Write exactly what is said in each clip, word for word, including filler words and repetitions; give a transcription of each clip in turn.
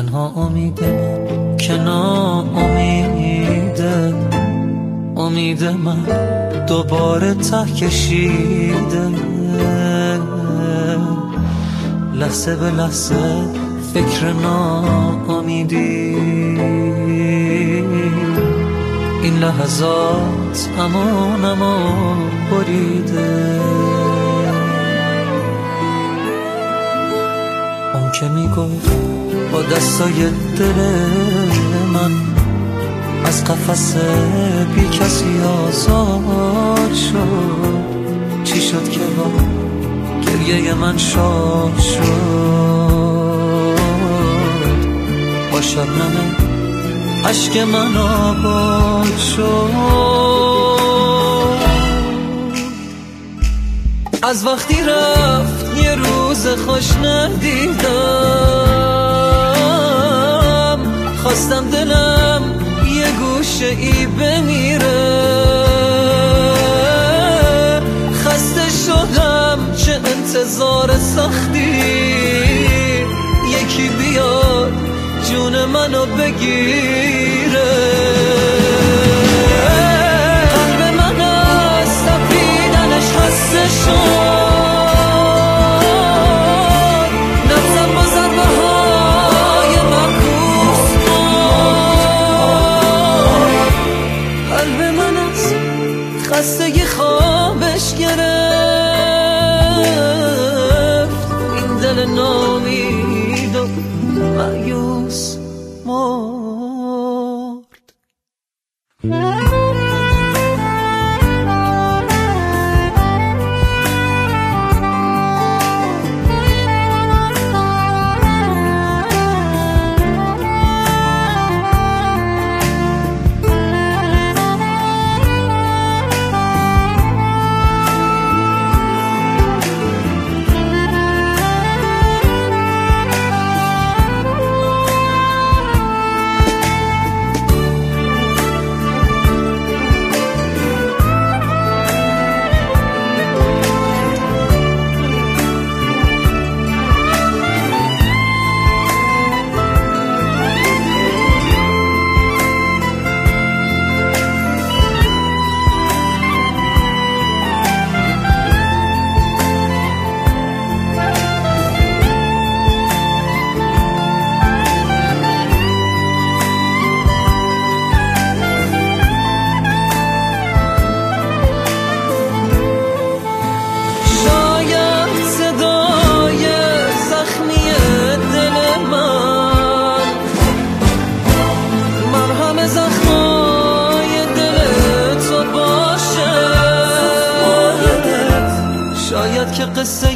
تنها امید من که ناامیده، امید من دوباره ته کشیده. لحظه به لحظه فکر ناامیدی، این لحظات امان امان بریده. اون که میگفت با دستای دل من از قفس بی کسی آزاد شد، چی شد که با گریه من شاد شد؟ با شبنم عشق من آباد شد. از وقتی رفت یه روز خوش ندیدم، خواستم دلم یه گوشه ای بمیره. خسته شدم چه انتظار سختی، یکی بیاد جون منو بگیره. قلب من از تپیدنش خسته شد، نبزم با ضربه های معکوس کن. قلب من از خستگی خوابش گرفت، این دل نامید و مایوس مرد. شاید که قصه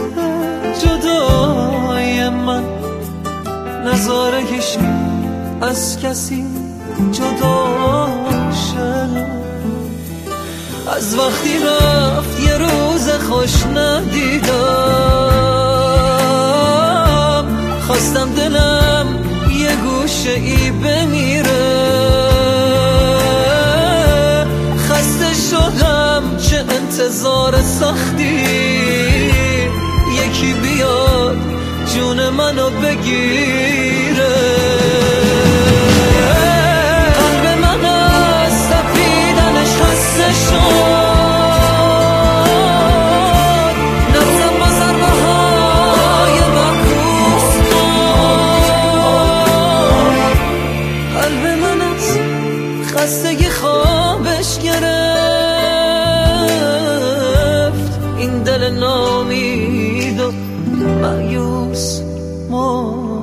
جدای من نظاره هیچ از کسی جدا شه. از وقتی رفت یه روز خوش ندیدم، خواستم دلم یه گوشه ای بمیره. خسته شدم چه انتظار سختی، یکی بیاد جون منو بگیره. قلب من از تپیدنش خسته شد، نبزم با ضربه های معکوس کن. قلب من از خستگی خوابش گرفت، این دل نامید و مایوس مرد.